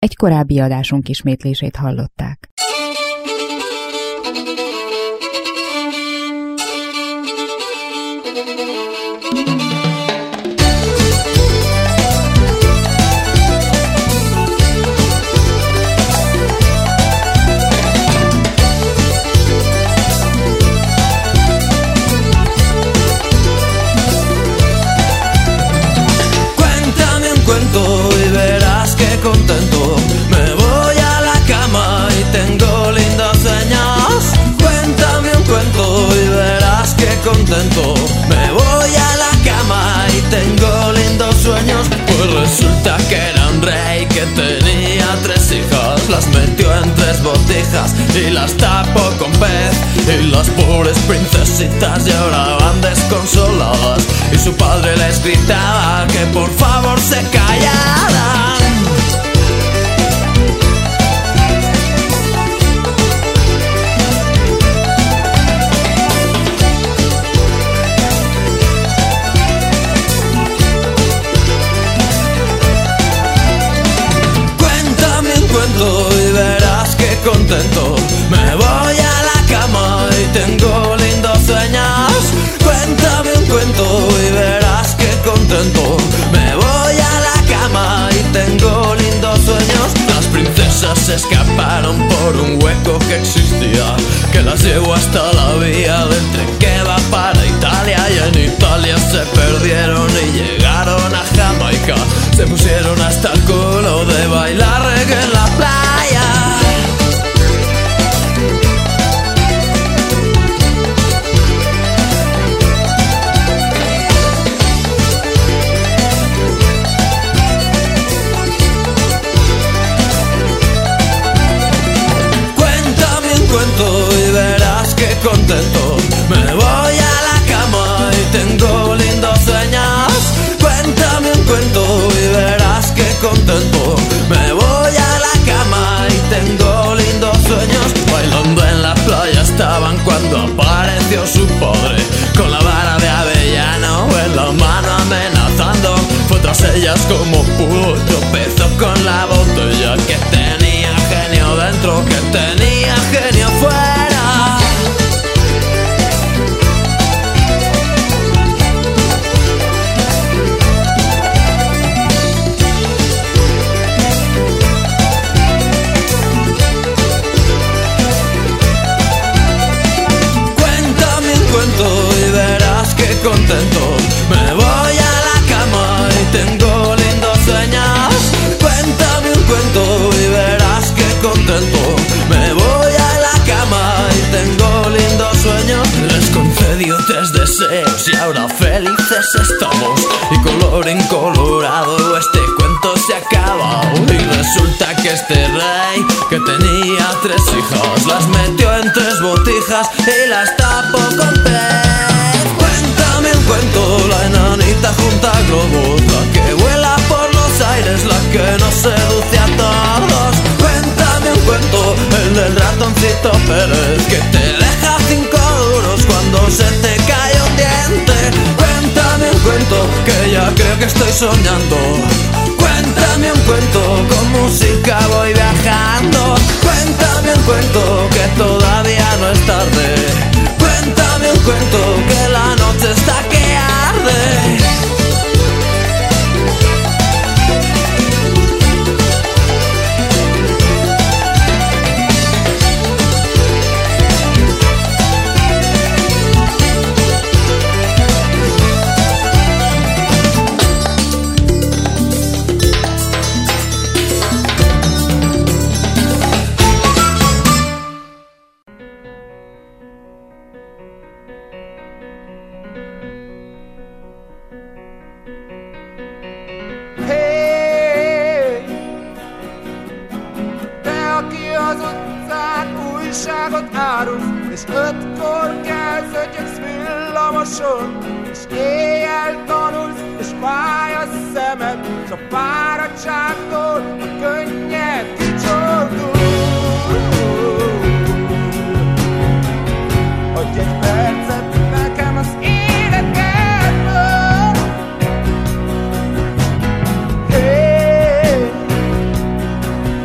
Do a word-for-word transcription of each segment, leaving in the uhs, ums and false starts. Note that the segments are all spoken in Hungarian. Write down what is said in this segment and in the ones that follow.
Egy korábbi adásunk ismétlését hallották. Contento, me voy a la cama y tengo lindos sueños. Cuéntame un cuento y verás que contento. Me voy a la cama y tengo lindos sueños. Pues resulta que era un rey que tenía tres hijas. Las metió en tres botijas y las tapó con pez. Y las pobres princesitas lloraban desconsoladas. Y su padre les gritaba que por favor se callaran. Y verás que contento. Me voy a la cama y tengo lindos sueños. Cuéntame un cuento y verás que contento. Me voy a la cama y tengo lindos sueños. Las princesas se escaparon por un hueco que existía, que las llevó hasta la vía del tren que va para Italia. Y en Italia se perdieron y llegaron a Jamaica. Se pusieron hasta el culo de bailar reggae en la playa. Cuéntame un cuento y verás que contento. Me voy a la cama y tengo lindos sueños. Cuéntame un cuento y verás que contento. Me voy a la cama y tengo lindos sueños. Bailando en la playa estaban cuando apareció su padre, con la vara de avellano en la mano amenazando. Fue tras ellas como pudo, tropezó con la botella. Que tenía genio dentro, que tenía genio fuera. Y verás que contento. Me voy a la cama y tengo lindos sueños. Cuéntame un cuento y verás que contento. Me voy a la cama y tengo lindos sueños. Les concedió tres deseos y ahora felices estamos. Y colorín colorado este cuento se acaba. Y resulta que este rey que tenía tres hijas las metió en tres botijas y las tapó con pez. Cuéntame un cuento, la enanita junta globos, la que vuela por los aires, la que nos seduce a todos. Cuéntame un cuento, el del ratoncito Pérez, que te deja cinco duros cuando se te cae un diente. Cuéntame un cuento, que ya creo que estoy soñando. Cuéntame un cuento, con música voy viajando. Cuéntame un cuento, que todavía no es tarde. Cuéntame un cuento, que la noche está que arde. És ötkor kelsz, ötyöksz villamoson, és éjjel tanulsz, és fáj a szemed, s a fáradtságtól a könnyed kicsordul. Adj egy percet nekem az életedből. Hey,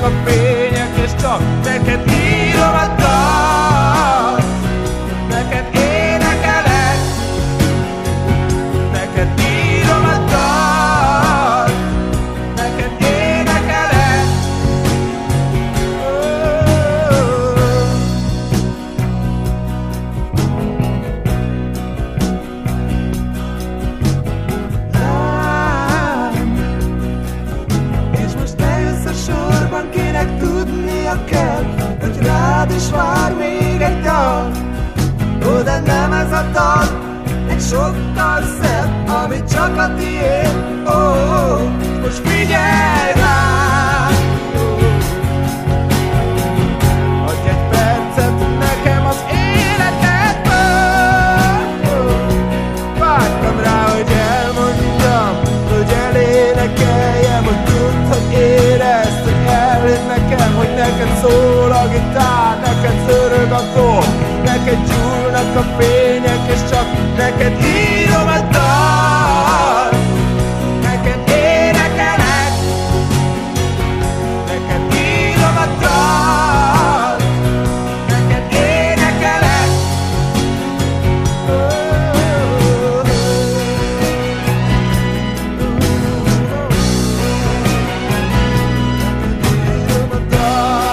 a fények, és csak neked írom a dalt. Neked énekelek, neked írom a dalt, neked énekelek. És most eljössz a sorban, kinek tudnia kell, hogy rád is vár még egy dal. Ó, de nem ez a dal, egy sokkal szebb, ami csak a tiéd. Ó, ó, most figyelj rám! Adj egy percet nekem az életedből. Vártam rá, hogy elmondjam, hogy elénekeljem, hogy tudd, hogy érezd, hogy elhidd nekem, hogy neked szól a gitár, neked zörög a dob, neked gyúlnak a fények, és csak neked írom a dal. Neked énekelek, neked írom a dal, neked énekelek. Írom a dal.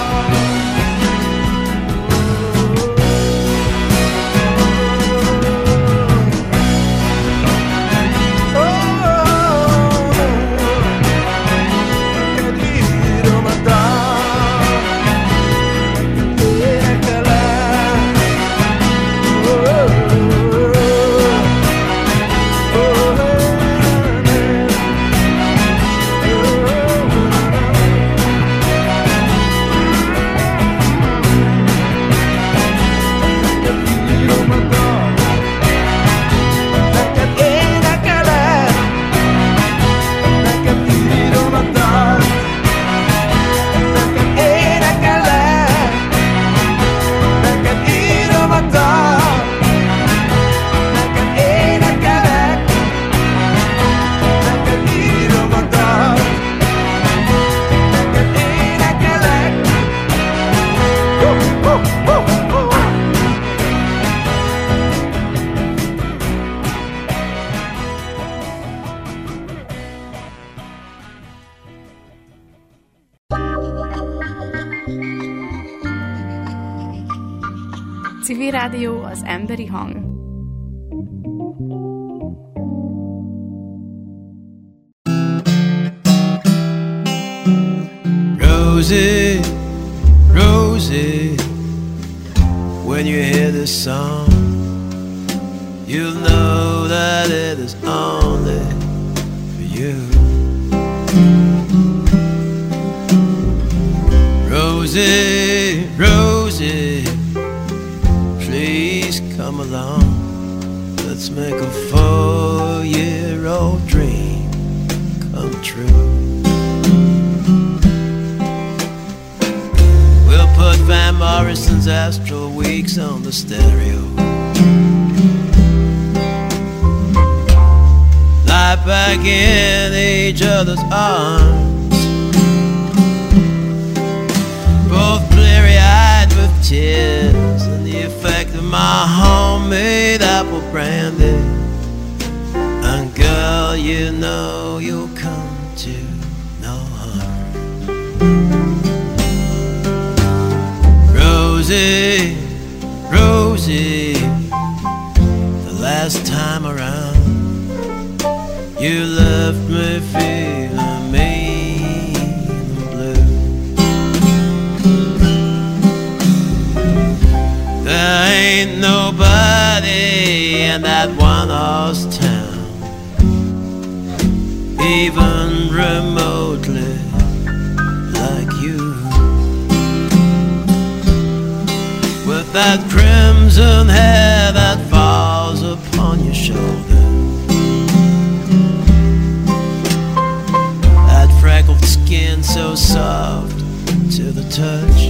Civil Rádió, az emberi hang. Rosie, Rosie, when you hear this song, you'll know that it is only for you. Rosie, Rosie, please come along. Let's make a four-year-old dream come true. We'll put Van Morrison's Astral Weeks on the stereo. Lie back in each other's arms, both bleary-eyed with tears, and the effect of my homemade apple brandy. And girl, you know you'll come to no harm. Rosie, Rosie, the last time around, you left me feeling mean and blue. There ain't nobody in that one-horse town, even remotely like you, with that crimson hair that falls upon your shoulder, that freckled skin so soft to the touch.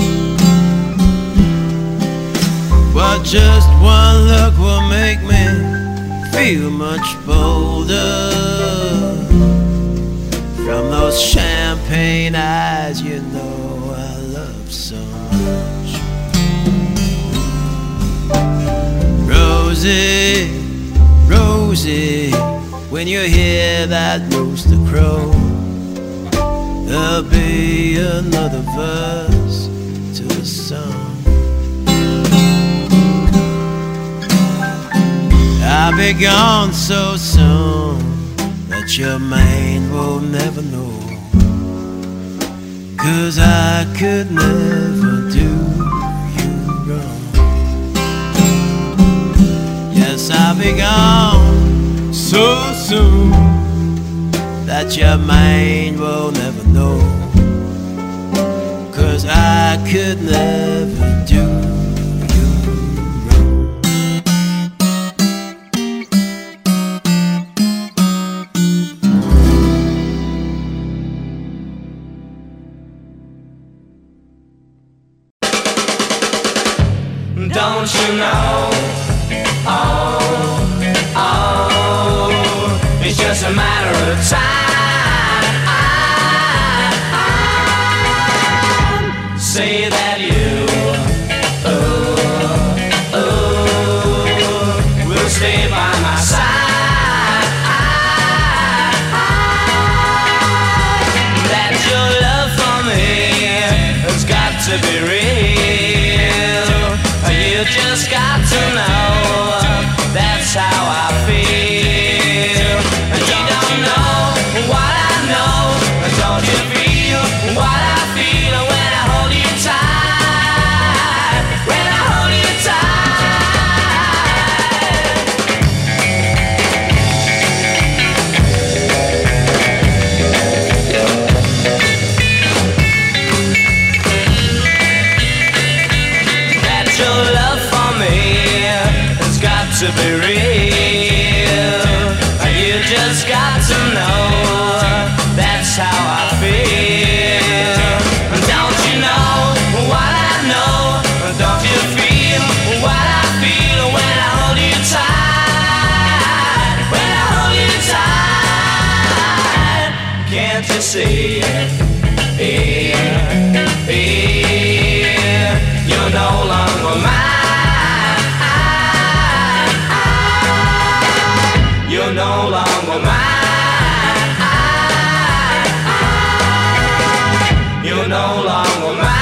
Well, just one look will make me feel much bolder. From those champagne eyes, you know so much. Rosie, Rosie, when you hear that rooster crow, there'll be another verse to the song. I'll be gone so soon that your mind will never know, 'cause I could never do you wrong. Yes, I'll be gone so soon that your mind will never know, 'cause I could never do you wrong. Don't you know, oh, oh, it's just a matter of time. Say that you, oh, oh, will stay by my side. That your love for me has got to be real. You just got to know, that's how I feel. You don't know what I know, don't you feel what I feel when I hold you tight, when I hold you to be real. You just got to know, that's how I feel. Don't you know what I know, don't you feel what I feel when I hold you tight, when I hold you tight. Can't you see it? Yeah, yeah. You're no longer mine. You're no longer mine. You're no longer mine.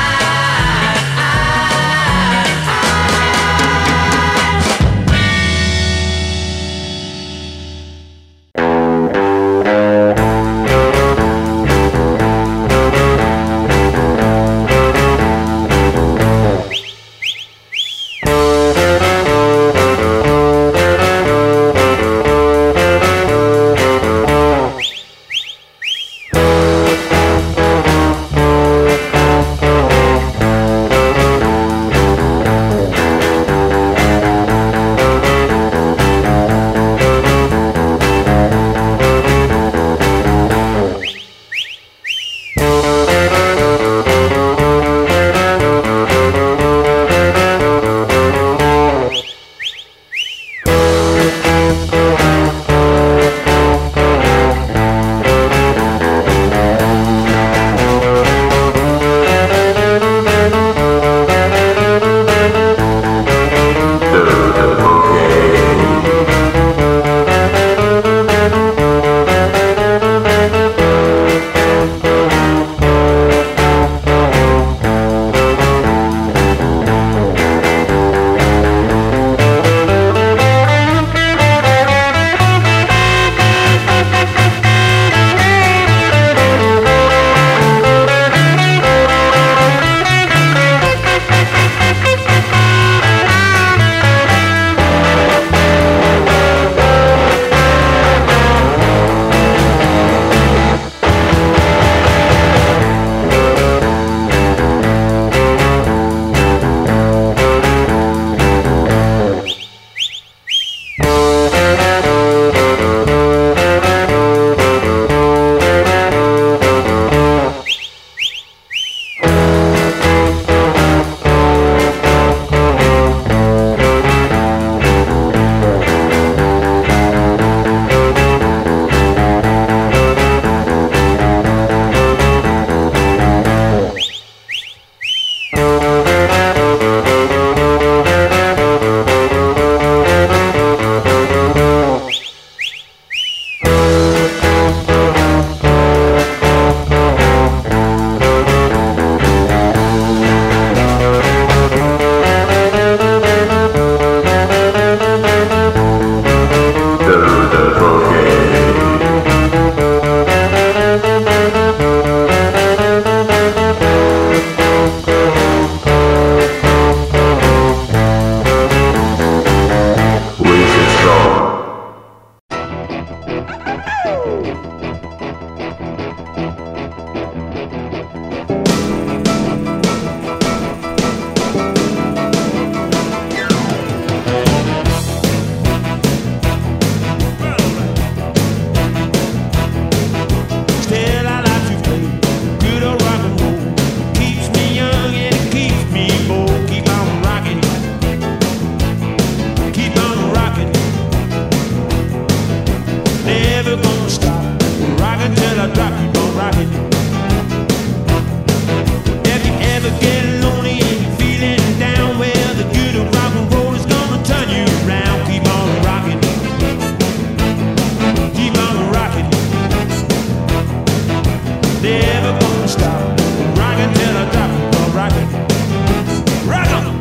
Never gonna stop rockin' till I drop. Rockin', rockin'.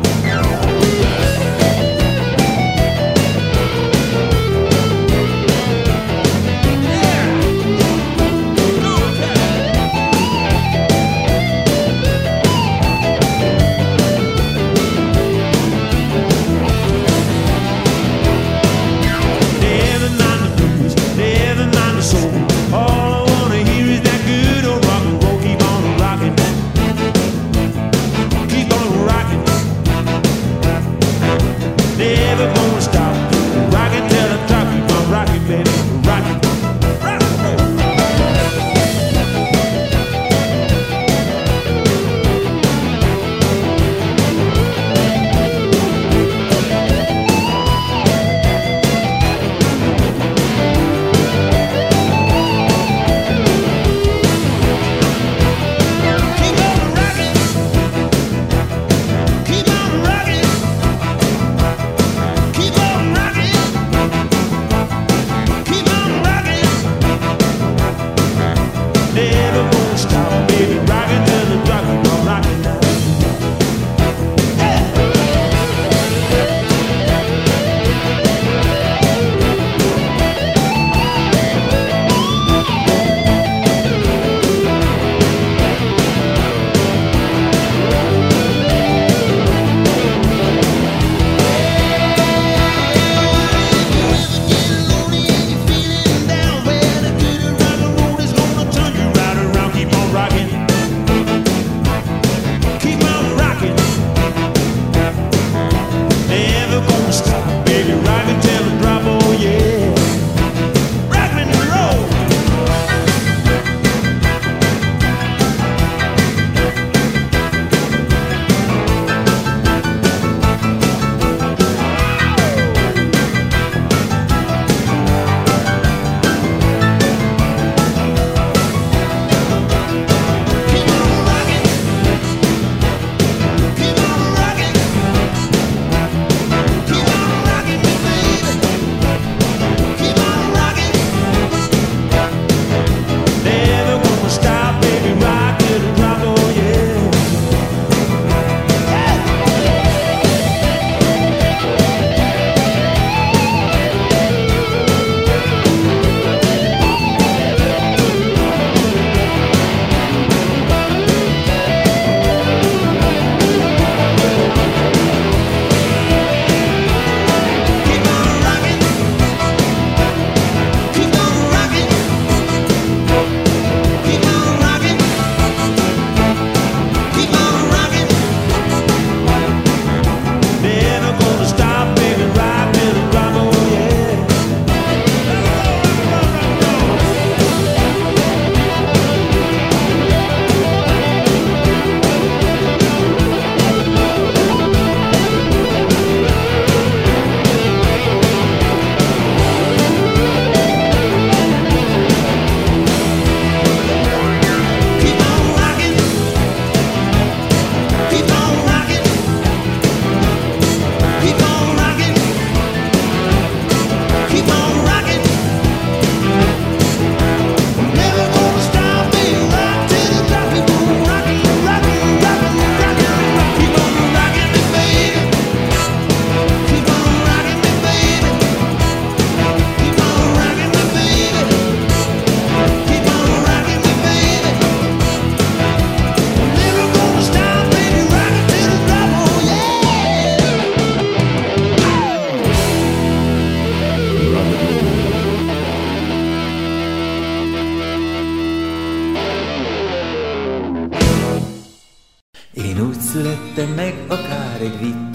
születtem meg akár egy vicc.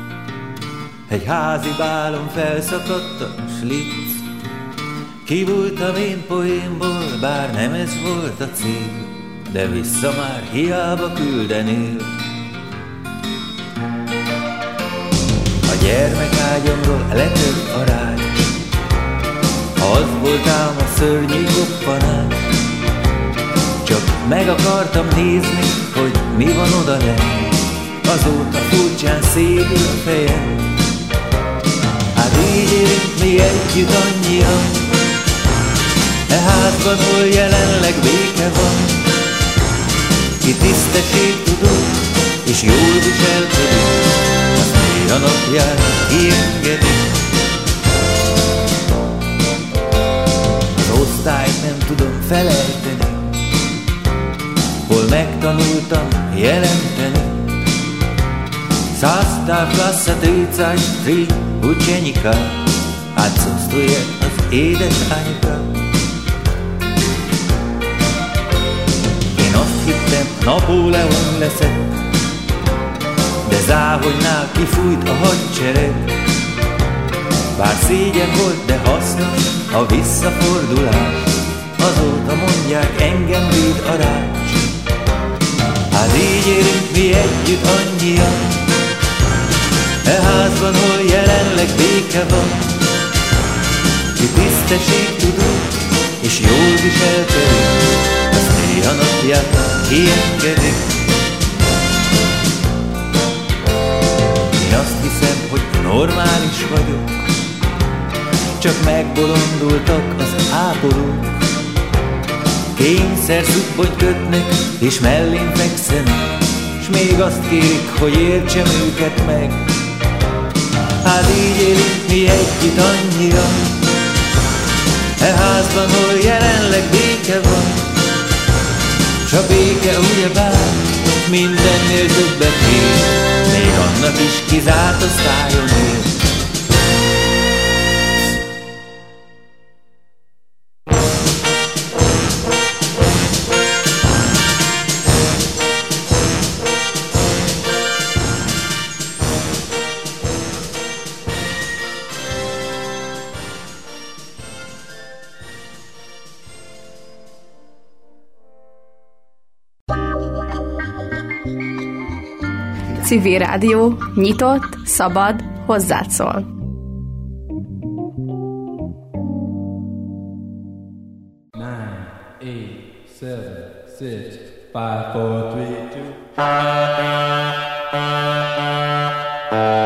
Egy házi bálon felszakadt a slitz. Kivultam én poénból, bár nem ez volt a cél, de vissza már hiába küldenél. A gyermekágyamról letört a rágy, az volt ám a szörnyű koppanás. Csak meg akartam nézni, hogy mi van odalent, azóta furcsán szédül a fejem. Hát így élünk mi együtt annyian, e házban, hol jelenleg béke van. ki tisztességtudó és jól viselkedik, azt néha napján kiengedik. Az osztályt nem tudom felejteni, hol megtanultam jelenteni. Sastav klasa tricať tri učeníka, отсутствует az édesanyuka. Én azt hittem, Napóleon leszek, de záhonynál kifújt a hadsereg. Bár szégyen volt, de hasznos a visszafordulás, azóta mondják, engem véd a rács. Hát így élünk mi együtt annyian, e házban, hol jelenleg béke van. Ki tisztességtudó és jól viselkedik, azt néha napját kiengedik. Én azt hiszem, hogy normális vagyok, csak megbolondultak az ápolók. Kényszer szubbonyt kötnek és mellén fekszenek, s még azt kérik, hogy értsem őket meg. Hát így élünk mi együtt annyian, e házban, hol jelenleg béke van. S a béke ugyebár mindennél többet ér, még annak is kizárt osztályon ér. Civil Rádió, nyitott, szabad, hozzád szól. nine, eight, seven, six, five, four, three, two